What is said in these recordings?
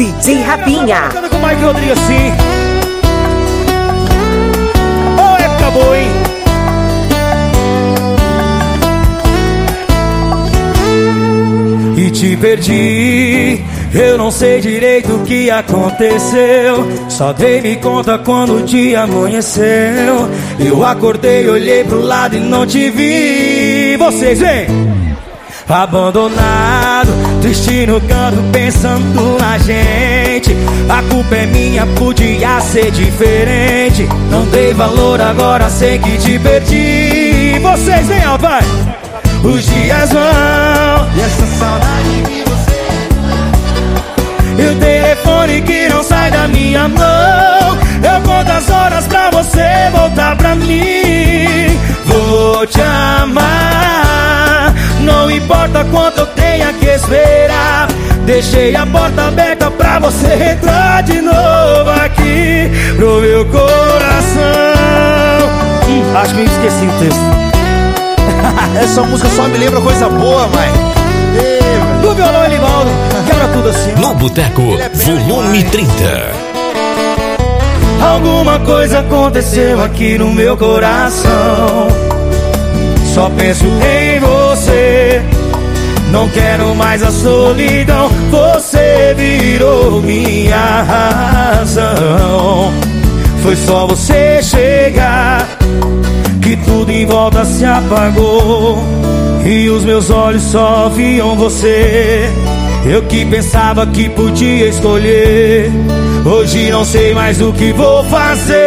DJ Rapinha. Canta com o Mike Rodrigues assim. Oh, é acabou, hein? E te perdi, eu não sei direito o que aconteceu. Só dei-me conta quando o dia amanheceu. Eu acordei, olhei pro lado e não te vi. Vocês vêm! Abandonado, triste no canto, pensando na gente. A culpa é minha, podia ser diferente. Não dei valor, agora sei que te perdi. Vocês vêm, ó, vai! Os dias vão e essa saudade de você. E o telefone que não sai da minha mão. Eu conto as horas pra você voltar pra mim. Vou te amar, não importa quanto eu tenha que esperar. Deixei a porta aberta pra você entrar de novo aqui pro meu coração. Acho que eu esqueci o texto. Essa música só me lembra coisa boa, mãe. Do violão, Elivaldo, quebra tudo assim. No Boteco, volume 30. Alguma coisa aconteceu aqui no meu coração. Só penso em você. Não quero mais a solidão. Você virou minha razão. Foi só você chegar que tudo em volta se apagou. E os meus olhos só viam você. Eu que pensava que podia escolher. Hoje não sei mais o que vou fazer.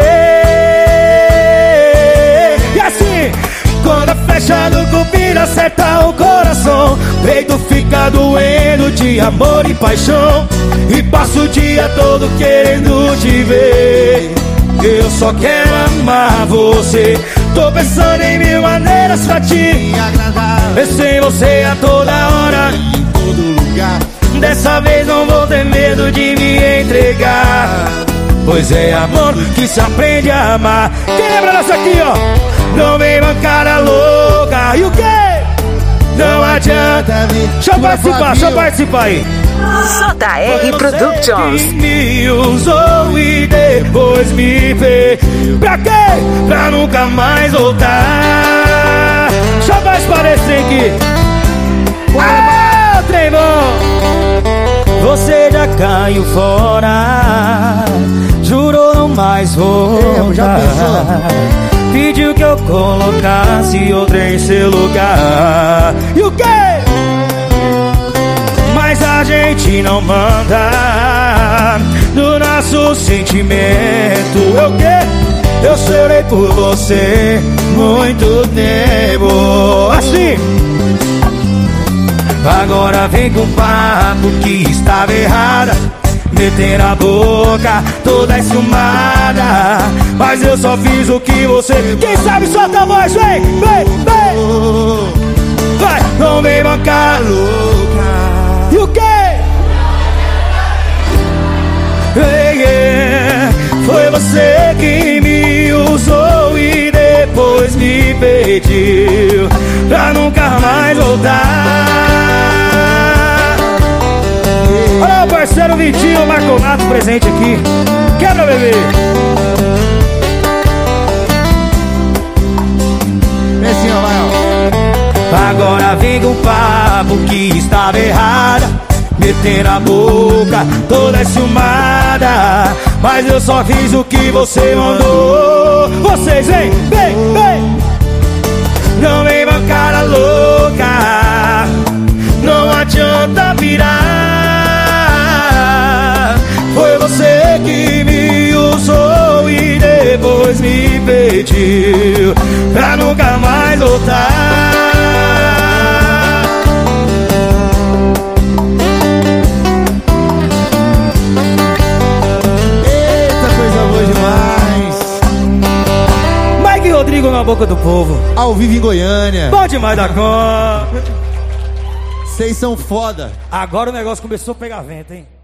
E assim, quando a flecha do cupido acerta o coração, peito fica doendo de amor e paixão. E passo o dia todo querendo te ver. Eu só quero amar você. Tô pensando em mil maneiras pra te agradar. Penso em você a toda hora, em todo lugar. Dessa vez não vou ter medo de me entregar. Pois é amor que se aprende a amar. Quem lembra dessa aqui, ó? Não vem bancada louca. E o quê? Não adianta vir. Deixa eu participar aí. JR Productions. Me usou e depois me vê. Pra quê? Pra nunca mais voltar. Deixa eu mais parecer aqui. Ah, trem bom. Você já caiu fora. Jurou não mais voltar. Pediu que eu colocasse outro em seu lugar. E o quê? Mas a gente não manda no nosso sentimento. Eu quê? Eu chorei por você muito tempo. Assim. Agora vem com papo que estava errada. Meter a boca toda esfumada. Mas eu só fiz o que você. Quem sabe solta a voz, vem, vem, vem. Vai, não vem bancar louca. E o quê? Foi você que me usou e depois me pediu pra nunca mais voltar. Olha o parceiro Vitinho Marconato presente aqui. Quebra, bebê. Esse vai, ó. Agora vem com o papo que estava errada. Meter a boca toda esfumada. Mas eu só fiz o que você mandou. Vocês vem, vem, vem. Não vem bancada louca. Não adianta virar. Foi você que me usou e depois me pediu pra nunca mais voltar. Rodrigo na boca do povo. Ao vivo em Goiânia. Bom demais da conta. Vocês são foda. Agora o negócio começou a pegar vento, hein?